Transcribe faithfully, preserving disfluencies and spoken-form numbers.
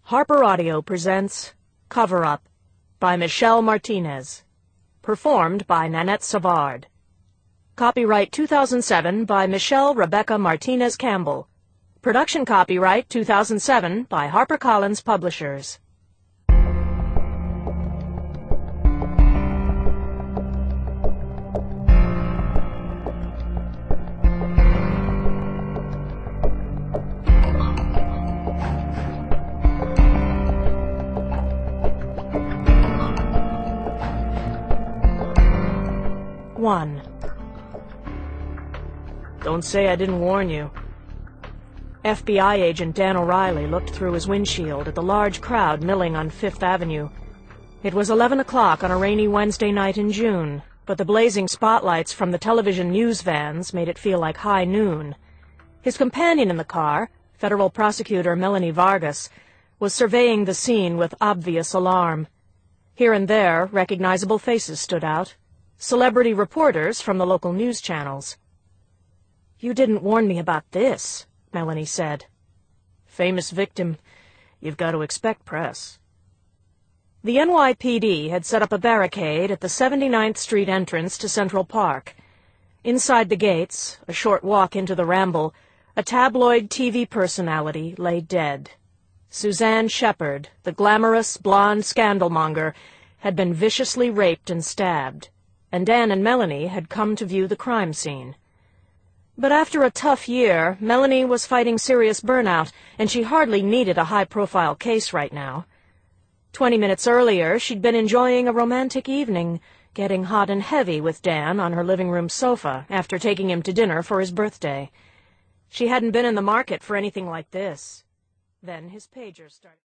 Harper Audio presents Cover Up by Michelle Martinez. Performed by Nanette Savard. Copyright two thousand seven by Michelle Rebecca Martinez Campbell. Production copyright two thousand seven by HarperCollins Publishers. One. Don't say I didn't warn you. F B I agent Dan O'Reilly looked through his windshield at the large crowd milling on Fifth Avenue. It was eleven o'clock on a rainy Wednesday night in June, but the blazing spotlights from the television news vans made it feel like high noon. His companion in the car, federal prosecutor Melanie Vargas, was surveying the scene with obvious alarm. Here and there, recognizable faces stood out. Celebrity reporters from the local news channels. "You didn't warn me about this," Melanie said. "Famous victim. You've got to expect press." The N Y P D had set up a barricade at the seventy-ninth Street entrance to Central Park. Inside the gates, a short walk into the Ramble, a tabloid T V personality lay dead. Suzanne Shepherd, the glamorous, blonde scandalmonger, had been viciously raped and stabbed, and Dan and Melanie had come to view the crime scene. But after a tough year, Melanie was fighting serious burnout, and she hardly needed a high-profile case right now. Twenty minutes earlier, she'd been enjoying a romantic evening, getting hot and heavy with Dan on her living room sofa after taking him to dinner for his birthday. She hadn't been in the market for anything like this. Then his pager started.